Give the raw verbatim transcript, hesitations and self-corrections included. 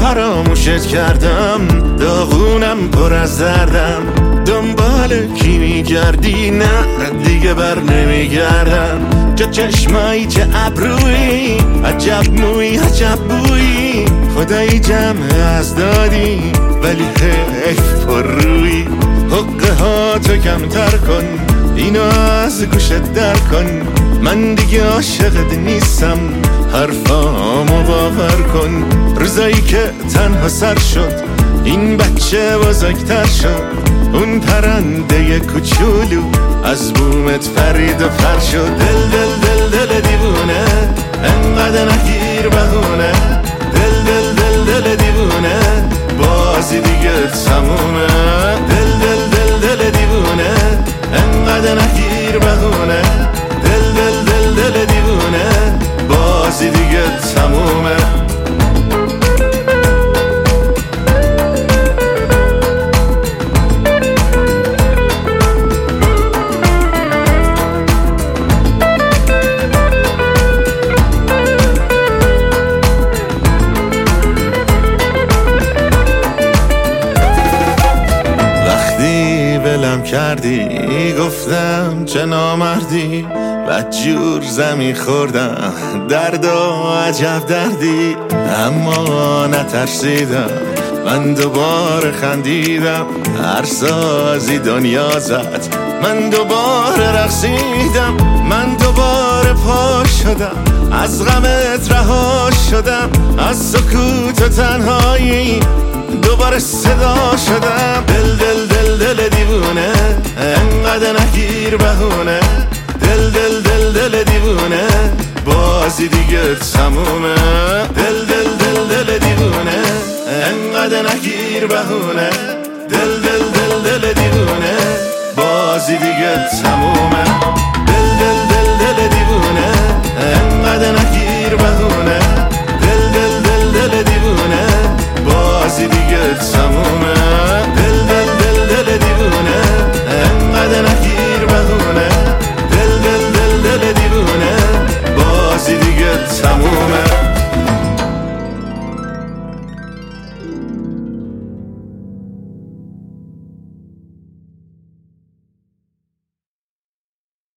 فراموشت کردم، داغونم پر از دردم. دنبال کی میگردی؟ نه دیگه بر نمیگردم. چه چشمایی چه ابرویی، عجب موی عجب بویی. خدایی جمع از دادی ولی حیف پر روی. حقه ها تو کمتر کن، اینو از گوشت در کن. من دیگه عاشقت نیستم، حرفامو باور کن. روزایی که تنها سر شد این بچه بزرگتر شد. اون پرنده کوچولو از بومت پرید و پر شد. دل دل دل دل دیوونه، انقدر نگیر بهونه. دل دل دل دل دیوونه، بازی دیگه تمومه. دل دل دل دل دیوونه، انقدر نگیر بهونه. دل دل دل دل دیوونه، بازی دیگه تمومه. ولم کردی گفتم چه نامردی، بدجور زمین خوردم درد و عجب دردی. اما نترسیدم، من دوباره خندیدم. هر سازی دنیا زد، من دوباره رقصیدم. من دوباره پا شدم، از غمت رها شدم. از سکوت و تنهایی دوباره صدا شدم. دل دل دل دل دیوونه، انقدر نگیر بهونه. دل دل دل دل دیوونه، بازی دیگه تمومه. دل دل دل دل دیوونه، انقدر نگیر بهونه.